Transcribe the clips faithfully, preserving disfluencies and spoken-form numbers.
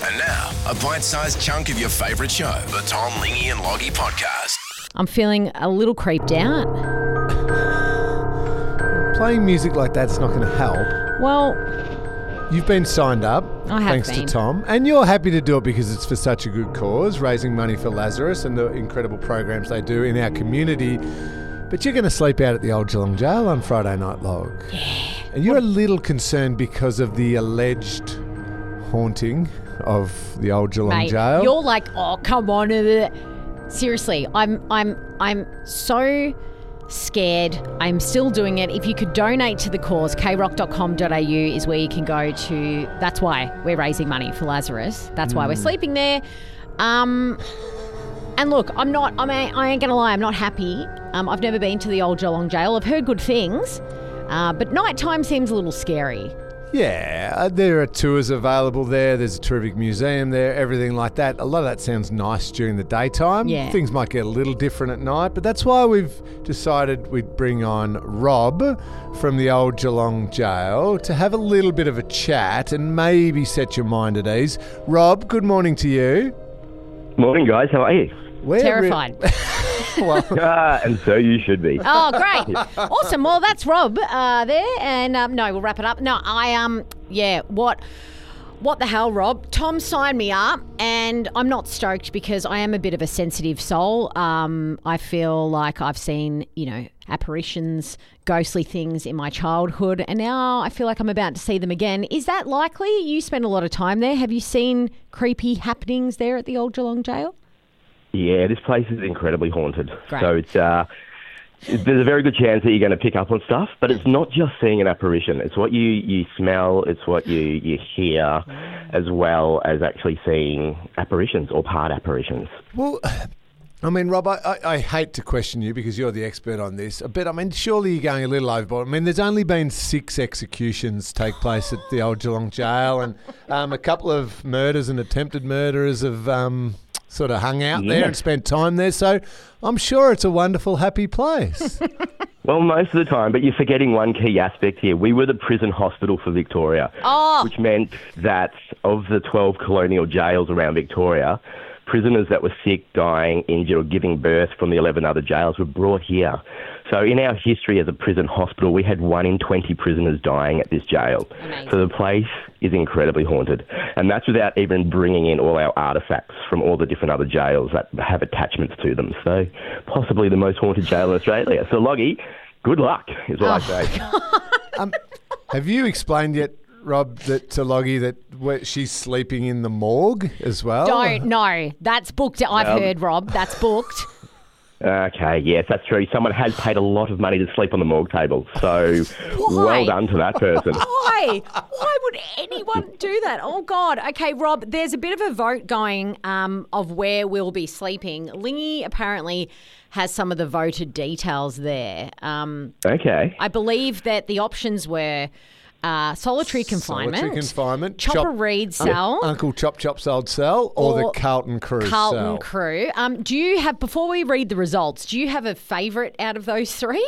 And now, a bite-sized chunk of your favourite show, the Tom, Lingy and Loggy podcast. I'm feeling a little creeped out. Playing music like that's not going to help. Well, You've been signed up, I have thanks been. to Tom, and you're happy to do it because it's for such a good cause, raising money for Lazarus and the incredible programs they do in our community. But you're going to sleep out at the old Geelong Jail on Friday Night Log. Yeah. And you're a little concerned because of the alleged haunting of the old Geelong mate, Jail. you're like, oh, come on. Seriously, I'm, I'm, I'm so scared. I'm still doing it. If you could donate to the cause, k rock dot com dot a u is where you can go to. That's why we're raising money for Lazarus. That's why we're sleeping there. Um, and look, I'm not, I'm, I ain't going to lie, I'm not happy. Um, I've never been to the old Geelong Jail. I've heard good things, uh, but nighttime seems a little scary. Yeah, uh, there are tours available there. There's a terrific museum there, everything like that. A lot of that sounds nice during the daytime. Yeah. Things might get a little different at night, but that's why we've decided we'd bring on Rob from the old Geelong Jail to have a little bit of a chat and maybe set your mind at ease. Rob, good morning to you. Morning, guys. How are you? We're Terrified. Re- well, Ah, and so you should be. Oh, great. Awesome. Well, that's Rob uh, there. And um, no, we'll wrap it up. No, I, um, yeah, what what the hell, Rob? Tom signed me up and I'm not stoked because I am a bit of a sensitive soul. Um, I feel like I've seen, you know, apparitions, ghostly things in my childhood, and now I feel like I'm about to see them again. Is that likely? You spend a lot of time there. Have you seen creepy happenings there at the old Geelong Jail? Yeah, this place is incredibly haunted. Great. So it's uh, there's a very good chance that you're going to pick up on stuff, but it's not just seeing an apparition. It's what you, you smell, it's what you, you hear, as well as actually seeing apparitions or part apparitions. well, I mean, Rob, I, I, I hate to question you because you're the expert on this, but I mean, surely you're going a little overboard. I mean, there's only been six executions take place at the old Geelong Jail, and um, a couple of murders and attempted murderers have um, sort of hung out there Yeah. and spent time there. So I'm sure it's a wonderful, happy place. Well, most of the time, but you're forgetting one key aspect here. We were the prison hospital for Victoria, Oh. which meant that of the twelve colonial jails around Victoria, prisoners that were sick, dying, injured, or giving birth from the eleven other jails were brought here. So in our history as a prison hospital, we had one in twenty prisoners dying at this jail. Amazing. So the place is incredibly haunted. And that's without even bringing in all our artefacts from all the different other jails that have attachments to them. So possibly the most haunted jail in Australia. So Loggy, good luck, is what I say. um, have you explained yet, Rob, that to Loggy that where she's sleeping in the morgue as well? Don't, no. That's booked. I've Um, heard, Rob. That's booked. Okay, yes, that's true. Someone has paid a lot of money to sleep on the morgue table. So Why? well done to that person. Why? Why would anyone do that? Oh, God. Okay, Rob, there's a bit of a vote going um, of where we'll be sleeping. Lingy apparently has some of the voted details there. Um, Okay. I believe that the options were uh, solitary confinement, Solitary confinement. Chopper Chop- Reed cell, Uncle Chop Chop's old cell, or, Or the Carlton Crew Carlton cell. Crew. Um, do you have, before we read the results, do you have a favourite out of those three?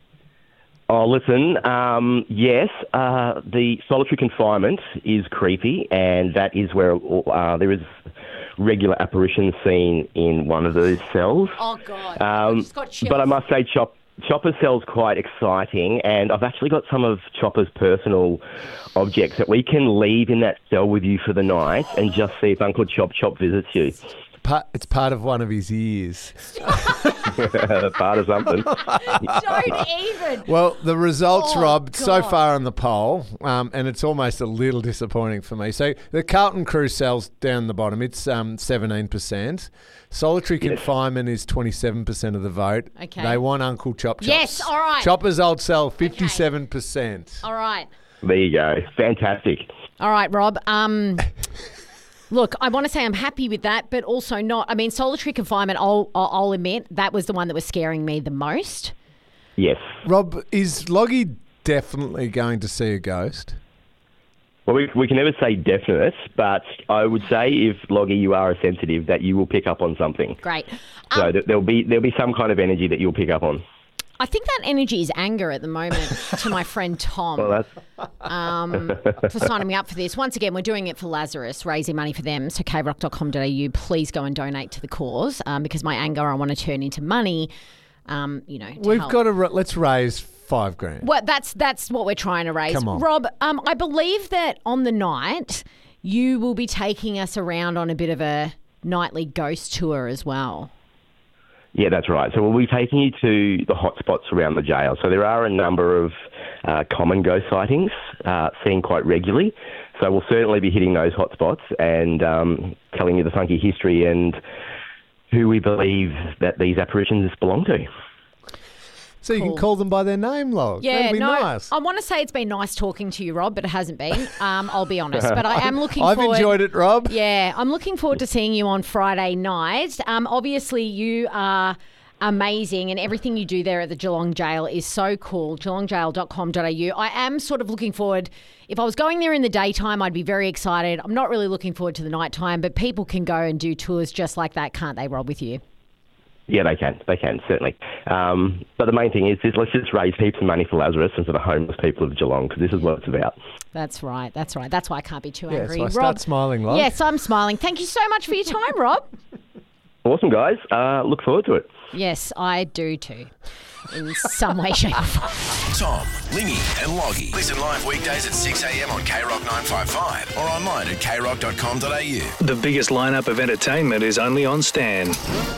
Oh, listen, um, yes, uh, the solitary confinement is creepy, and that is where uh, there is regular apparitions seen in one of those cells. Oh, God. Um, I've just got chills. but I must say, Chop, Chopper's cell's quite exciting, and I've actually got some of Chopper's personal objects that we can leave in that cell with you for the night and just see if Uncle Chop Chop visits you. Pa- It's part of one of his ears. Part of something. Don't even. Well, the results, Oh, Rob, so God. far on the poll, um, and it's almost a little disappointing for me. So the Carlton Crew cell's down the bottom. It's um, seventeen percent. Solitary confinement is twenty-seven percent of the vote. Okay. They want Uncle Chop Chop. Yes, all right. Chopper's old cell, fifty-seven percent. All right. There you go. Fantastic. All right, Rob. Um, look, I want to say I'm happy with that, but also not. I mean, solitary confinement, I'll, I'll I'll admit, that was the one that was scaring me the most. Yes. Rob, is Loggy definitely going to see a ghost? Well, we, we can never say definite, but I would say if, Loggy, you are a sensitive, that you will pick up on something. Great. So Um, th- there'll be there'll be some kind of energy that you'll pick up on. I think that energy is anger at the moment to my friend Tom. Well, that's um, for signing me up for this. Once again, we're doing it for Lazarus, raising money for them. So k rock dot com dot a u, please go and donate to the cause um, because my anger I want to turn into money. Um, you know, to We've help. got to ra- let's raise five grand. Well, that's that's what we're trying to raise. Come on. Rob, um, I believe that on the night you will be taking us around on a bit of a nightly ghost tour as well. Yeah, that's right. So we'll be taking you to the hotspots around the jail. So there are a number of uh, common ghost sightings uh, seen quite regularly. So we'll certainly be hitting those hotspots and um, telling you the funky history and who we believe that these apparitions belong to. So you Cool. can call them by their name, Log. Yeah, That'd be no, nice. I want to say it's been nice talking to you, Rob, but it hasn't been. Um, I'll be honest, but I am looking I've forward. enjoyed it, Rob. Yeah, I'm looking forward to seeing you on Friday night. Um, obviously, you are amazing, and everything you do there at the Geelong Jail is so cool. geelong jail dot com dot a u. I am sort of looking forward. If I was going there in the daytime, I'd be very excited. I'm not really looking forward to the nighttime, but people can go and do tours just like that, can't they, Rob, with you? Yeah, they can. They can, certainly. Um, but the main thing is, is let's just raise heaps of money for Lazarus and for the homeless people of Geelong, because this is what it's about. That's right. That's right. That's why I can't be too Yeah, angry. so I Rob, start smiling, Log. yes, I'm smiling. Thank you so much for your time, Rob. Awesome, guys. Uh, look forward to it. Yes, I do too, in some way, shape or form. Tom, Lingy and Loggy. Listen live weekdays at six a.m. on K Rock nine fifty-five or online at k rock dot com dot a u. The biggest lineup of entertainment is only on Stan.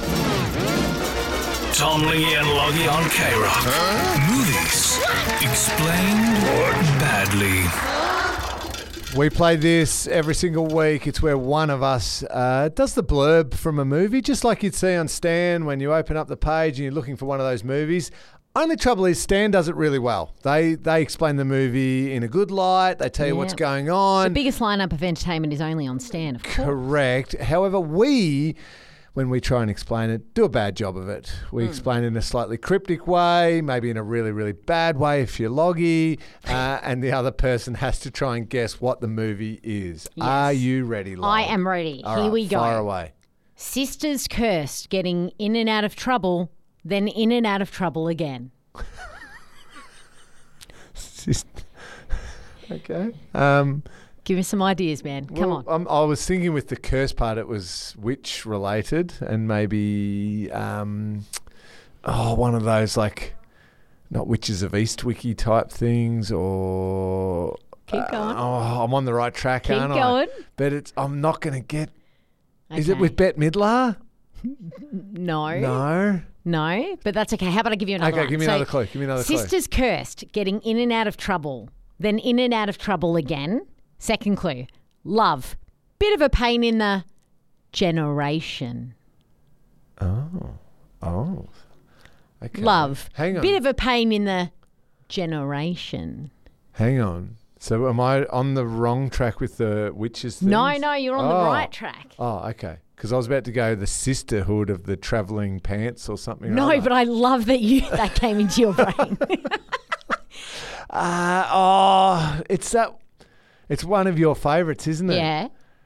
Tom, Lingy and Loggy on K Rock. Movies. Explained badly. We play this every single week. It's where one of us uh, does the blurb from a movie, just like you'd see on Stan when you open up the page and you're looking for one of those movies. Only trouble is Stan does it really well. They they explain the movie in a good light. They tell you Yeah. what's going on. The biggest lineup of entertainment is only on Stan, of course. Correct. However, we, when we try and explain it, do a bad job of it. We explain it in a slightly cryptic way, maybe in a really, really bad way if you're Loggy, uh, and the other person has to try and guess what the movie is. Are you ready, Log? I am ready. All Here right, we go. Fire away. Sisters cursed, getting in and out of trouble, then in and out of trouble again. Okay. Um, Give me some ideas, man. Come well, on. um, I was thinking with the curse part, it was witch related, and maybe um, oh, one of those like not Witches of Eastwicky type things, or Keep going. Uh, oh, I'm on the right track, Keep aren't going. I? But it's I'm not going to get. Is it Okay. with Bette Midler? No. No. No, but that's okay. How about I give you another Okay, one? give me So, another clue. Give me another clue. Sisters cursed, getting in and out of trouble, then in and out of trouble again. Second clue, love, bit of a pain in the generation. Oh. Oh. Okay. Love, Hang on. bit of a pain in the generation. Hang on. So am I on the wrong track with the witches things? No, no, you're on Oh. the right track. Oh, okay. Because I was about to go the sisterhood of the travelling pants or something. No, but I love that you that came into your brain. uh, oh, it's that. It's one of your favourites, isn't it? Yeah.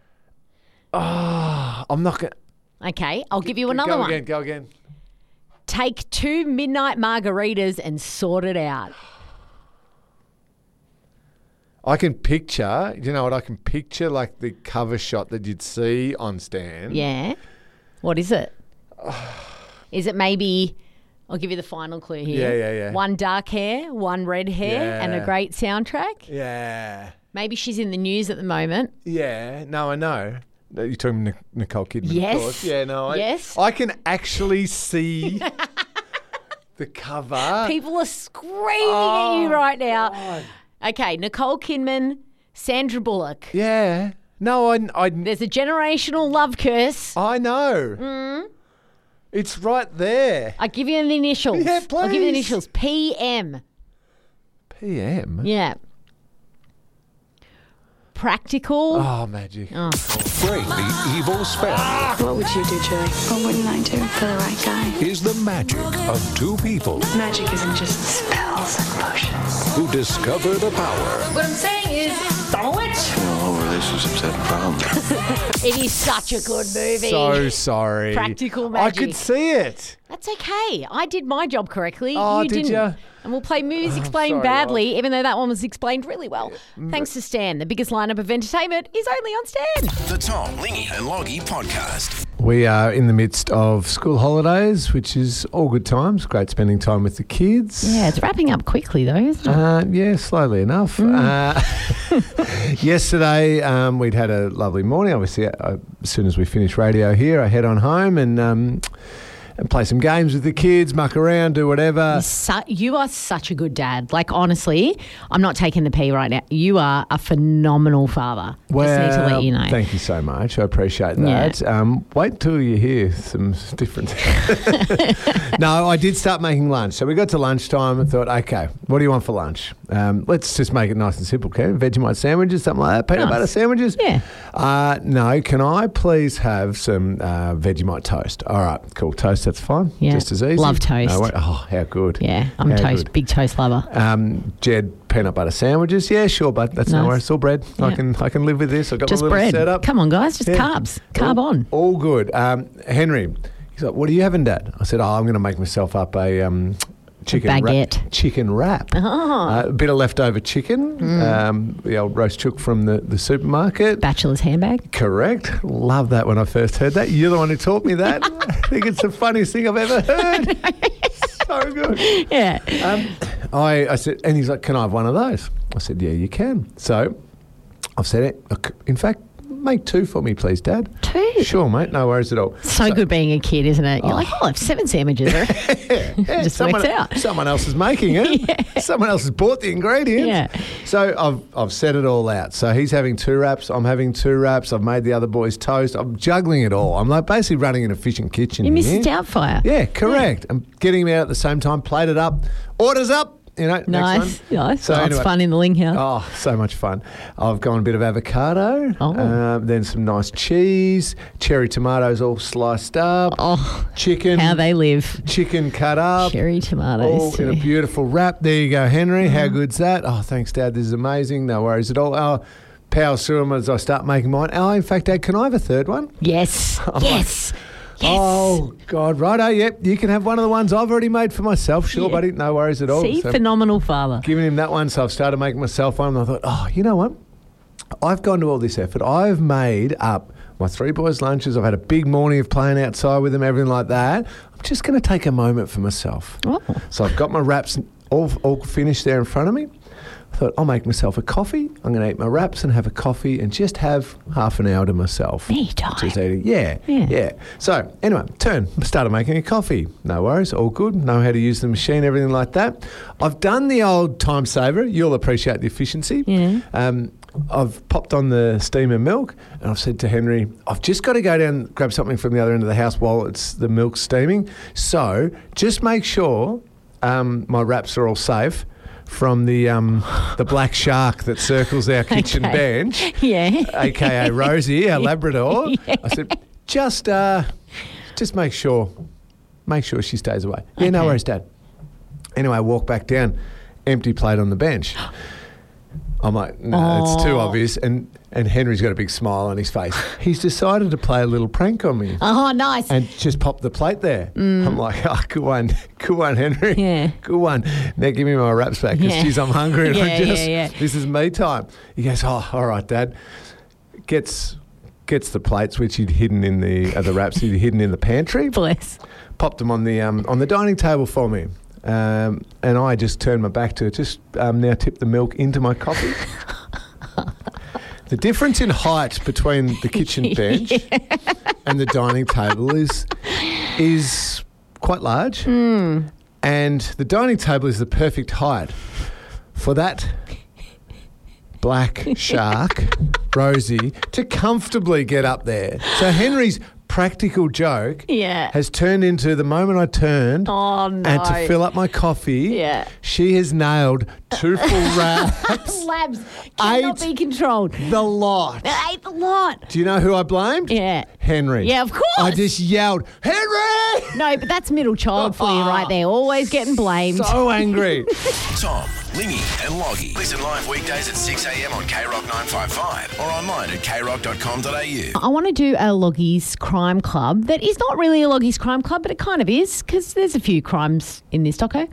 Oh, I'm not gonna. Okay, I'll give you another go one. Again, go again. Take two midnight margaritas and sort it out. I can picture. You know what? I can picture like the cover shot that you'd see on Stan. Yeah. What is it? Is it maybe? I'll give you the final clue here. Yeah, yeah, yeah. One dark hair, one red hair, and a Yeah. great soundtrack. Yeah. Maybe she's in the news at the moment. Yeah. No, I know. No, you're talking Nic- Nicole Kidman, Yes. of course. Yeah, no. I, Yes. I can actually see the cover. People are screaming at you right now. Okay, Nicole Kidman, Sandra Bullock. Yeah. No, I, I, There's a generational love curse. I know. Mm. It's right there. I'll give you the initials. Yeah, I'll give you the please. initials. P M. P M. Yeah. Practical. Oh, magic. Break the evil spell What would you do, Julie? What wouldn't I do for the right guy? is the magic of two people Magic isn't just spells and potions. who discover the power What I'm saying is, don't. All over relationship's had problems. It is such a good movie. So sorry. Practical I magic. could see it. That's okay. I did my job correctly. Oh, you did didn't. ya? And we'll play movies Oh, explained sorry, badly, even though that one was explained really well. Thanks to Stan. The biggest lineup of entertainment is only on Stan. The Tom, Lingy and Loggy podcast. We are in the midst of school holidays, which is all good times. Great spending time with the kids. Yeah, it's wrapping up quickly though, isn't it? Uh, yeah, slowly enough. Mm. Uh, yesterday, um, we'd had a lovely morning. Obviously, uh, as soon as we finish radio here, I head on home and um, and play some games with the kids, muck around, do whatever. Su- you are such a good dad. Like, honestly, I'm not taking the pee right now. You are a phenomenal father. Well, Just need to let you know. Thank you so much. I appreciate that. Yeah. Um, wait till you hear some different. No, I did start making lunch. So we got to lunchtime and thought, okay, what do you want for lunch? Um, let's just make it nice and simple, okay? Vegemite sandwiches, something like that. Peanut Nice. butter sandwiches. Yeah. Uh, no, can I please have some uh, Vegemite toast? All right, cool. Toast, that's fine. Yeah. Just as easy. Love toast. No, wait. Oh, how good. Yeah, I'm a How toast, good. big toast lover. Um, Jed, peanut butter sandwiches. Yeah, sure, but that's no Nice. worries. It's all bread. I Yeah. can I can live with this. I've got Just my little bread. setup. Come on, guys, just Yeah. carbs. Carb all, on. All good. Um, Henry, he's like, what are you having, Dad? I said, oh, I'm going to make myself up a um, chicken baguette. wrap. Chicken wrap. Oh. Mm. Uh, a bit of leftover chicken. Um, the old roast chook from the, the supermarket. Bachelor's handbag. Correct. Love that when I first heard that. You're the one who taught me that. I think it's the funniest thing I've ever heard. So good. Yeah. Um, I, I said, and he's like, can I have one of those? I said, yeah, you can. So I've said it. Look, in fact, make two for me, please, Dad. Two? Sure, mate. No worries at all. So, good being a kid, isn't it? You're Oh. like, oh, I have seven sandwiches. Yeah, Just someone, works out. someone else is making it. Someone else has bought the ingredients. Yeah. So I've I've set it all out. So he's having two wraps. I'm having two wraps. I've made the other boys toast. I'm juggling it all. I'm like basically running an efficient kitchen. You're here. Missus Doubtfire. Yeah, correct. I'm getting them out at the same time. Plated up. Orders up. You know, Nice. next one. Nice. So Oh, it's anyway- fun in the Ling house. Oh, so much fun. I've gone a bit of avocado, Oh. um, then some nice cheese, cherry tomatoes all sliced up, Oh, chicken, how they live. chicken cut up, Cherry tomatoes. all in a too. beautiful wrap. There you go, Henry. How good's that? Oh, thanks, Dad. This is amazing. No worries at all. Oh, power through them as I start making mine. Oh, in fact, Dad, can I have a third one? Yes. Yes. Yes. Oh, God, righto. Yep, you can have one of the ones I've already made for myself. Sure, Yeah. buddy. No worries at all. See, So- phenomenal father. giving him that one, so I've started making myself one. And I thought, oh, you know what? I've gone to all this effort. I've made up my three boys' lunches. I've had a big morning of playing outside with them, everything like that. I'm just going to take a moment for myself. Oh. So I've got my wraps all, all finished there in front of me. I thought, I'll make myself a coffee. I'm going to eat my wraps and have a coffee and just have half an hour to myself. Me time. Just eating. Yeah, Yeah. yeah. So anyway, turn, started making a coffee. No worries, all good. Know how to use the machine, everything like that. I've done the old time saver. You'll appreciate the efficiency. Yeah. Um, I've popped on the steamer milk and I've said to Henry, I've just got to go down and grab something from the other end of the house while it's the milk steaming. So just make sure um, my wraps are all safe from the um, the black shark that circles our kitchen Okay. bench, Yeah. A K A Rosie, our Labrador. Yeah. I said, just uh, just make sure, make sure she stays away. Yeah, no Okay. worries, Dad. Anyway, I walk back down, empty plate on the bench. I'm like, no, it's too Oh. obvious. And and Henry's got a big smile on his face. He's decided to play a little prank on me. Oh, nice. And just pop the plate there. I'm like, oh, good one. Good one, Henry. Yeah. Good one. Now give me my wraps back because, Yeah. geez, I'm hungry and Yeah, I just, yeah, yeah. this is me time. He goes, oh, all right, Dad. Gets gets the plates, which he'd hidden in the, uh, the wraps he'd hidden in the pantry. Bless. Popped them on the, um, on the dining table for me. Um, and I just turned my back to it, just um, now tip the milk into my coffee. The difference in height between the kitchen bench and the dining table is is quite large. Mm. And the dining table is the perfect height for that black shark, Rosie, to comfortably get up there. So Henry's practical joke Yeah. has turned into the moment I turned Oh, no. and to fill up my coffee, Yeah. she has nailed two full wraps, Labs cannot Eight. be controlled. the lot. I ate a lot. Do you know who I blamed? Yeah. Henry. Yeah, of course. I just yelled, Henry! No, but that's middle child for you right there. Always getting blamed. So angry. Tom, Lingy and Loggy. Listen live weekdays at six a.m. on K Rock nine fifty-five or online at k rock dot com dot a u. I want to do a Loggies Crime Club that is not really a Loggies Crime Club, but it kind of is because there's a few crimes in this doco.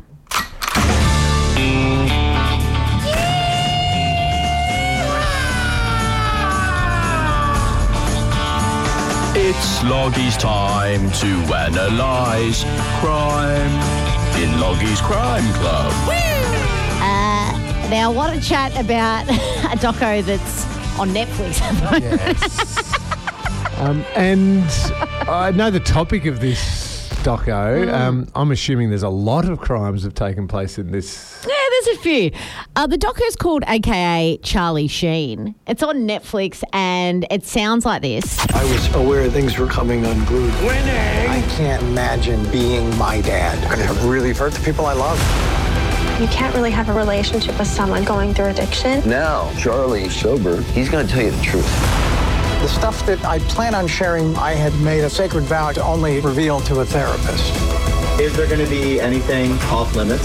It's Loggy's time to analyse crime in Loggy's Crime Club. Uh, now, I want to chat about a doco that's on Netflix at the moment. Yes. um, and I know the topic of this doco. Mm. Um, I'm assuming there's a lot of crimes have taken place in this. Yeah, there's a few. Uh, the doco is called A K A Charlie Sheen. It's on Netflix and it sounds like this. I was aware things were coming unglued. Winning! I can't imagine being my dad. I have really hurt the people I love. You can't really have a relationship with someone going through addiction. Now, Charlie's sober. He's going to tell you the truth. The stuff that I plan on sharing, I had made a sacred vow to only reveal to a therapist. Is there going to be anything off limits?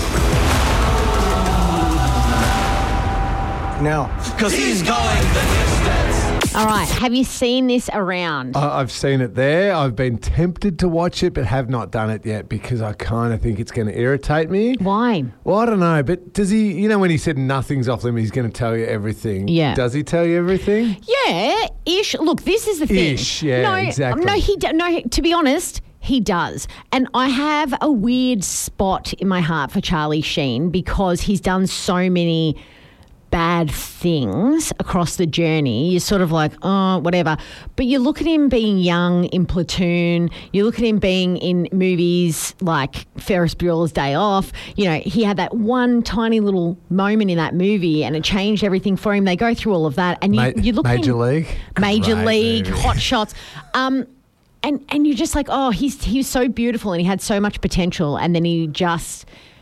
No. Because he's going the distance. All right, have you seen this around? Uh, I've seen it there. I've been tempted to watch it, but have not done it yet because I kind of think it's going to irritate me. Why? Well, I don't know, but does he, you know, when he said nothing's off limits, he's going to tell you everything. Yeah. Does he tell you everything? Yeah, ish. Look, this is the thing. Ish, yeah, no, exactly. No, he do- no. To be honest, he does. And I have a weird spot in my heart for Charlie Sheen because he's done so many bad things across the journey. You're sort of like, oh, whatever. But you look at him being young in Platoon. You look at him being in movies like Ferris Bueller's Day Off. You know, he had that one tiny little moment in that movie and it changed everything for him. They go through all of that. And you, Ma- you look at Major him, League. Major Great League, movie. Hot Shots. Um, and, and you're just like, oh, he's he was so beautiful and he had so much potential and then he just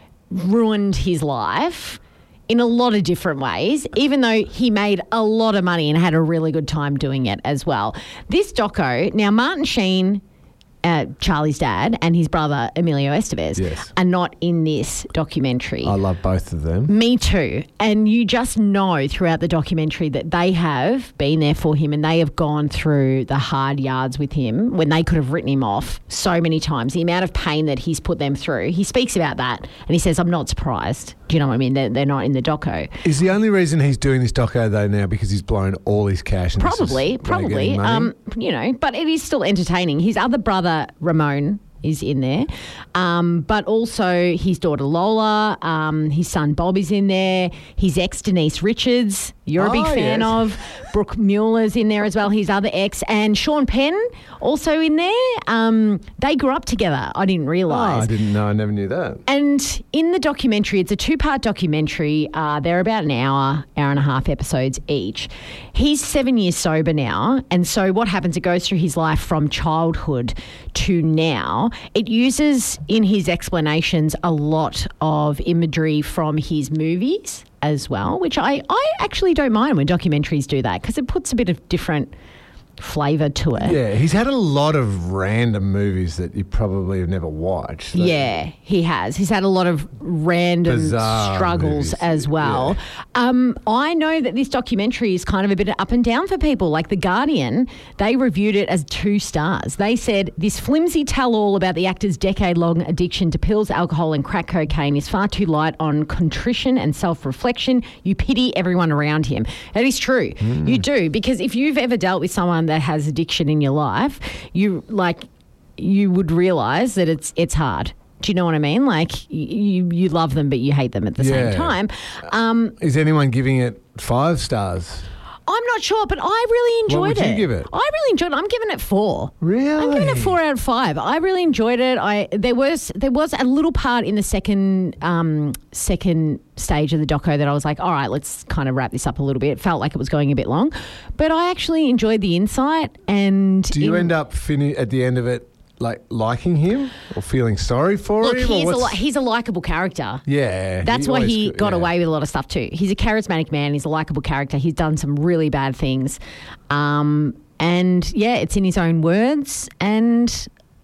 ruined his life in a lot of different ways, even though he made a lot of money and had a really good time doing it as well. This doco, now Martin Sheen, uh, Charlie's dad, and his brother Emilio Estevez Yes. are not in this documentary. I love both of them. Me too. And you just know throughout the documentary that they have been there for him and they have gone through the hard yards with him when they could have written him off so many times. The amount of pain that he's put them through. He speaks about that and he says, I'm not surprised. Do you know what I mean? They're, they're not in the doco. Is the only reason he's doing this doco though now because he's blown all his cash? And this Probably, is probably. getting money? Um, you know, but it is still entertaining. His other brother, Ramon, is in there. Um, but also his daughter Lola, um, his son Bob is in there, his ex Denise Richards, you're a big Oh, fan yes. of. Brooke Mueller's in there as well, his other ex, and Sean Penn also in there. Um, they grew up together. I didn't Oh, realise. I didn't know. I never knew that. And in the documentary, it's a two-part documentary. Uh, they're about an hour, hour and a half episodes each. He's seven years sober now. And so what happens, it goes through his life from childhood to now. It uses in his explanations a lot of imagery from his movies as well, which I, I actually don't mind when documentaries do that because it puts a bit of different flavour to it. Yeah, he's had a lot of random movies that you probably have never watched. So- Yeah, he has. He's had a lot of random Bizarre struggles movies, as well. yeah. Um, I know that this documentary is kind of a bit up and down for people. Like The Guardian, they reviewed it as two stars. They said, this flimsy tell-all about the actor's decade-long addiction to pills, alcohol and crack cocaine is far too light on contrition and self-reflection. You pity everyone around him. That is true. Mm. You do, because if you've ever dealt with someone that has addiction in your life, you like you would realise that it's it's hard. Do you know what I mean? Like you you love them, but you hate them at the Yeah. same time. Um, Is anyone giving it five stars? I'm not sure, but I really enjoyed What would you it. give it? I really enjoyed it. I'm giving it four. Really? I'm giving it four out of five. I really enjoyed it. I there was there was a little part in the second um, second stage of the doco that I was like, all right, let's kind of wrap this up a little bit. It felt like it was going a bit long, but I actually enjoyed the insight. And Do you in- end up fini- at the end of it like liking him or feeling sorry for Look, him? or he's a, what's- li- he's a likable character. yeah. That's why always he go- got yeah. away with a lot of stuff too. He's a charismatic man. He's a likable character. He's done some really bad things. Um, and yeah, it's in his own words. And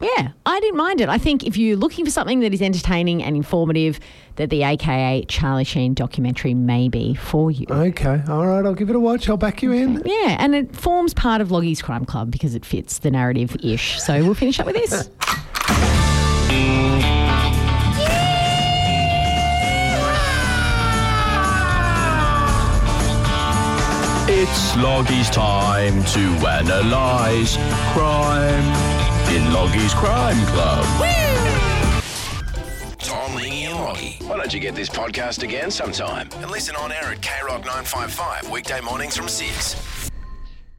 Yeah, I didn't mind it. I think if you're looking for something that is entertaining and informative, that the A K A Charlie Sheen documentary may be for you. Okay, all right, I'll give it a watch. I'll back you in. Yeah, and it forms part of Loggie's Crime Club because it fits the narrative-ish. So we'll finish up with this. It's Loggie's time to analyse crime in Loggie's Crime Club. Tom, Lingy and Loggie. Why don't you get this podcast again sometime and listen on air at K Rock nine five five weekday mornings from six.